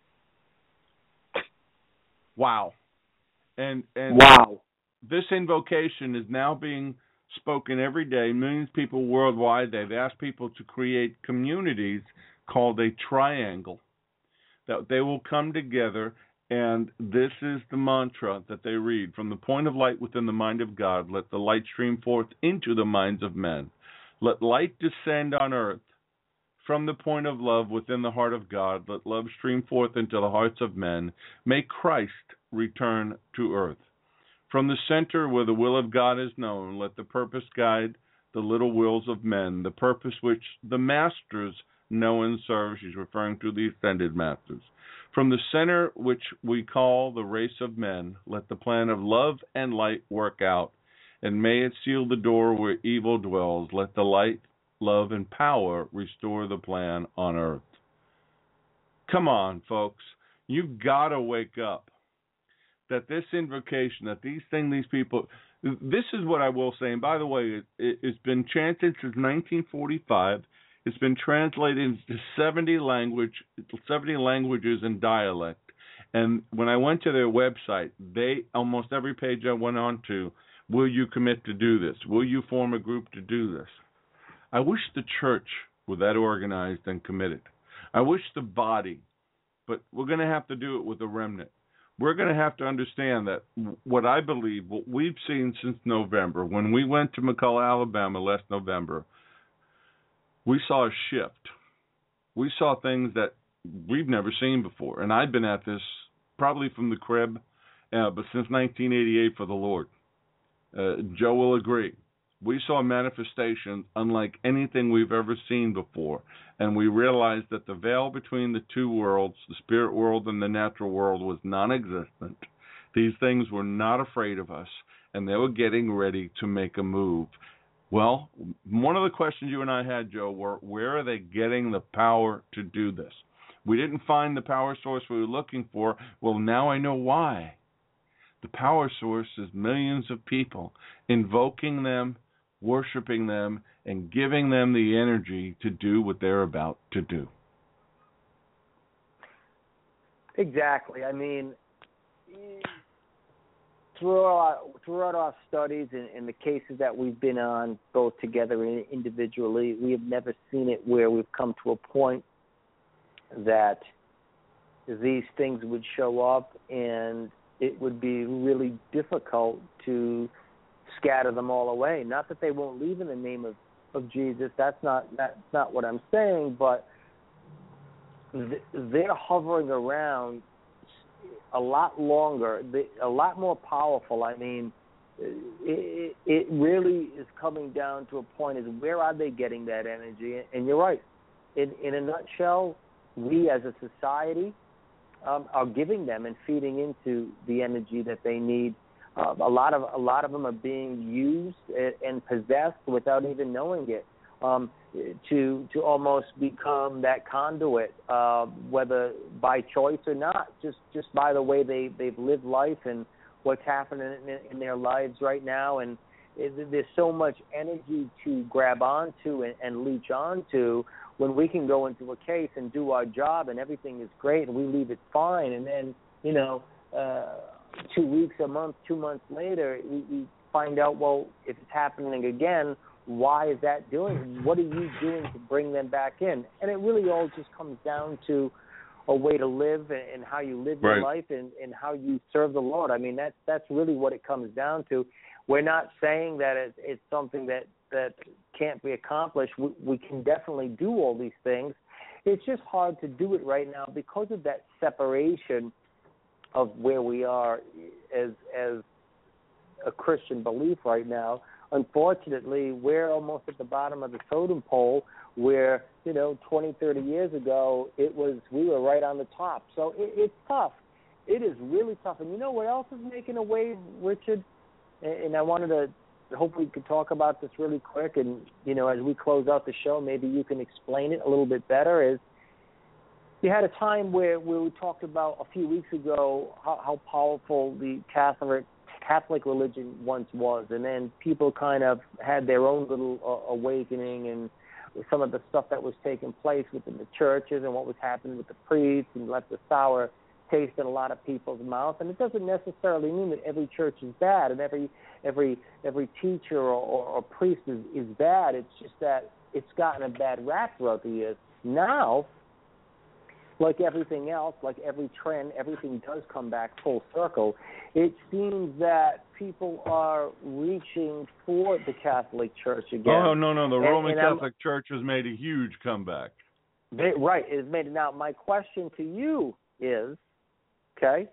Wow. And, and wow. This invocation is now being spoken every day. Millions of people worldwide, they've asked people to create communities called a triangle, that they will come together, and this is the mantra that they read. From the point of light within the mind of God, let the light stream forth into the minds of men. Let light descend on earth. From the point of love within the heart of God, let love stream forth into the hearts of men. May Christ return to earth. From the center where the will of God is known, let the purpose guide the little wills of men, the purpose which the masters know and serve. She's referring to the ascended masters. From the center which we call the race of men, let the plan of love and light work out, and may it seal the door where evil dwells. Let the light, love, and power restore the plan on earth. Come on, folks. You've got to wake up. That this invocation, that these things, these people, this is what I will say. And by the way, it, it, it's been chanted since nineteen forty-five. It's been translated into seventy language, seventy languages and dialect. And when I went to their website, they almost every page I went on to, will you commit to do this? Will you form a group to do this? I wish the church were that organized and committed. I wish the body, but we're going to have to do it with a remnant. We're going to have to understand that what I believe, what we've seen since November, when we went to McCullough, Alabama last November, we saw a shift. We saw things that we've never seen before. And I've been at this probably from the crib, uh, but since nineteen eighty-eight for the Lord. Uh, Joe will agree. We saw manifestations unlike anything we've ever seen before. And we realized that the veil between the two worlds, the spirit world and the natural world, was non-existent. These things were not afraid of us, and they were getting ready to make a move. Well, one of the questions you and I had, Joe, were where are they getting the power to do this? We didn't find the power source we were looking for. Well, now I know why. The power source is millions of people invoking them, worshiping them, and giving them the energy to do what they're about to do. Exactly. I mean, throughout, throughout our studies and, and the cases that we've been on, both together and individually, we have never seen it where we've come to a point that these things would show up and it would be really difficult to scatter them all away. Not that they won't leave in the name of, of Jesus. That's not that's not what I'm saying, but they're hovering around a lot longer, a lot more powerful. I mean, it, it really is coming down to a point is where are they getting that energy? And you're right. In, in a nutshell, we as a society um, are giving them and feeding into the energy that they need. Uh, a lot of a lot of them are being used and possessed without even knowing it, um, to to almost become that conduit, uh, whether by choice or not, just just by the way they they've lived life and what's happening in, in their lives right now. And it, there's so much energy to grab onto and, and leech onto when we can go into a case and do our job and everything is great and we leave it fine, and then you know. Uh, two weeks, a month, two months later, we, we find out, well, if it's happening again, why is that doing? What are you doing to bring them back in? And it really all just comes down to a way to live and, and how you live your right. life and, and how you serve the Lord. I mean, that's, that's really what it comes down to. We're not saying that it's, it's something that, that can't be accomplished. We, we can definitely do all these things. It's just hard to do it right now because of that separation of where we are as as a Christian belief right now. Unfortunately, we're almost at the bottom of the totem pole where, you know, twenty, thirty years ago, it was we were right on the top. So it, it's tough. It is really tough. And you know what else is making a wave, Richard? And, and I wanted to hope we could talk about this really quick. And, you know, as we close out the show, maybe you can explain it a little bit better, is you had a time where, where we talked about a few weeks ago how, how powerful the Catholic Catholic religion once was, and then people kind of had their own little uh, awakening, and some of the stuff that was taking place within the churches and what was happening with the priests, and left a sour taste in a lot of people's mouth. And it doesn't necessarily mean that every church is bad and every every every teacher or, or, or priest is, is bad. It's just that it's gotten a bad rap throughout the years. Now, like everything else, like every trend, everything does come back full circle. It seems that people are reaching for the Catholic Church again. Oh, no, no, the and, Roman and Catholic I'm, Church has made a huge comeback. They, right, it has made it. Now, my question to you is, okay,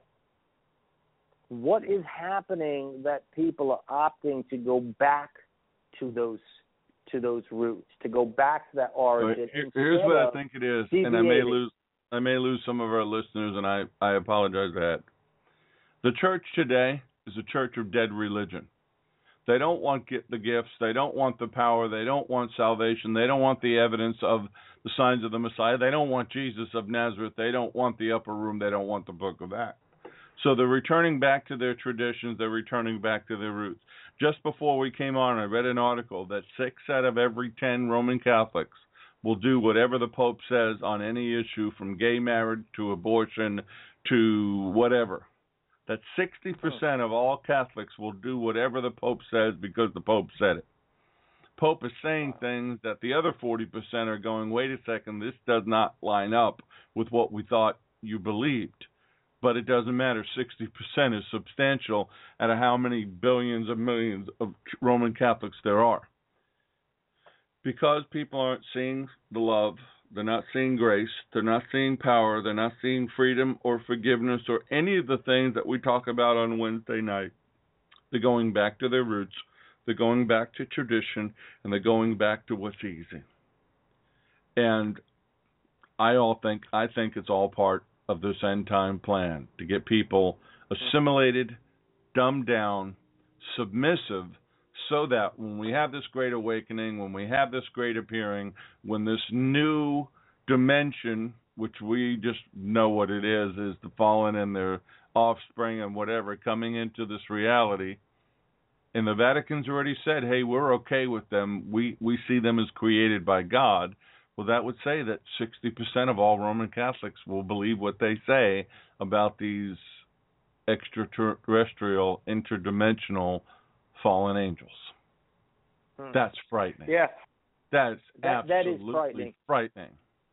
what is happening that people are opting to go back to those to those roots, to go back to that origin? Right. Here's what I think it is, deviating. and I may lose I may lose some of our listeners, and I, I apologize for that. The church today is a church of dead religion. They don't want get the gifts. They don't want the power. They don't want salvation. They don't want the evidence of the signs of the Messiah. They don't want Jesus of Nazareth. They don't want the upper room. They don't want the book of Acts. So they're returning back to their traditions. They're returning back to their roots. Just before we came on, I read an article that six out of every ten Roman Catholics will do whatever the Pope says on any issue, from gay marriage to abortion to whatever. That sixty percent of all Catholics will do whatever the Pope says because the Pope said it. Pope is saying things that the other forty percent are going, wait a second, this does not line up with what we thought you believed. But it doesn't matter. sixty percent is substantial out of how many billions of millions of Roman Catholics there are. Because people aren't seeing the love, they're not seeing grace, they're not seeing power, they're not seeing freedom or forgiveness or any of the things that we talk about on Wednesday night. They're going back to their roots, they're going back to tradition, and they're going back to what's easy. And I all think I think it's all part of this end time plan to get people assimilated, dumbed down, submissive, so that when we have this great awakening, when we have this great appearing, when this new dimension, which we just know what it is, is the fallen and their offspring and whatever coming into this reality, and the Vatican's already said, hey, we're okay with them. We, we see them as created by God. Well, that would say that sixty percent of all Roman Catholics will believe what they say about these extraterrestrial, interdimensional fallen angels. Hmm. That's frightening. Yeah. That's that, absolutely that is frightening. frightening.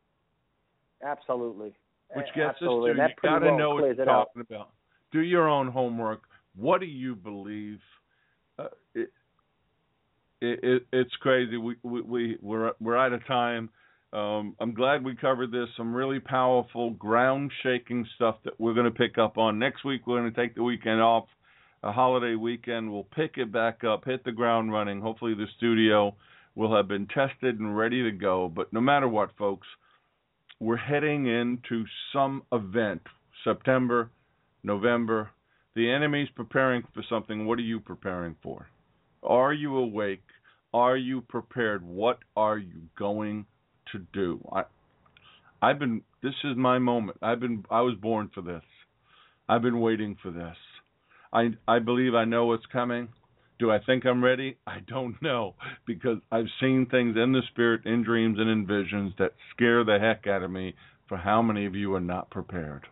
Absolutely. Which gets absolutely. us to, that you got to well know what you're talking out. about. Do your own homework. What do you believe? Uh, it, it, it, it's crazy. We, we, we, we're, we're out of time. Um, I'm glad we covered this. Some really powerful, ground-shaking stuff that we're going to pick up on. Next week, we're going to take the weekend off, a holiday weekend. We'll pick it back up, hit the ground running. Hopefully the studio will have been tested and ready to go. But no matter what, folks, we're heading into some event, September, November. The enemy's preparing for something. What are you preparing for? Are you awake? Are you prepared? What are you going to do? I, I've been. This is my moment. I've been. I was born for this. I've been waiting for this. I I believe I know what's coming. Do I think I'm ready? I don't know, because I've seen things in the spirit, in dreams, and in visions that scare the heck out of me. For how many of you are not prepared?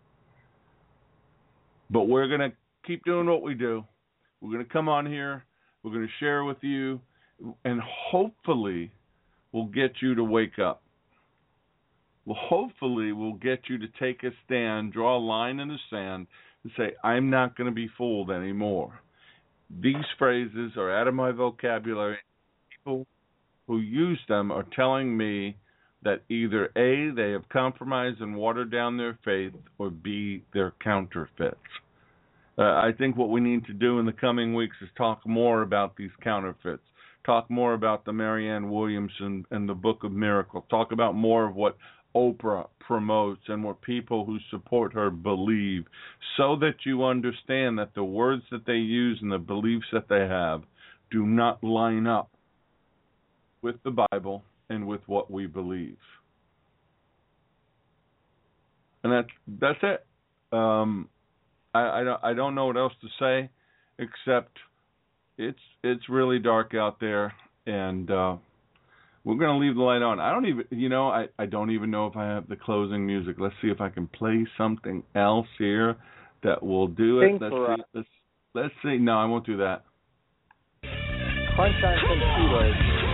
But we're gonna keep doing what we do. We're gonna come on here. We're gonna share with you, and hopefully will get you to wake up. Well, hopefully will get you to take a stand, draw a line in the sand, and say, I'm not going to be fooled anymore. These phrases are out of my vocabulary. People who use them are telling me that either A, they have compromised and watered down their faith, or B, they're counterfeits. Uh, I think what we need to do in the coming weeks is talk more about these counterfeits. Talk more about the Marianne Williamson and the Book of Miracles. Talk about more of what Oprah promotes and what people who support her believe, so that you understand that the words that they use and the beliefs that they have do not line up with the Bible and with what we believe. And that's that's it. Um, I, I don't I don't know what else to say except it's it's really dark out there, and uh, we're going to leave the light on. I don't even, you know, I, I don't even know if I have the closing music. Let's see if I can play something else here that will do it. Sing Let's for see. us. Let's let's see. No, I won't do that. Crunch on some Cheetos.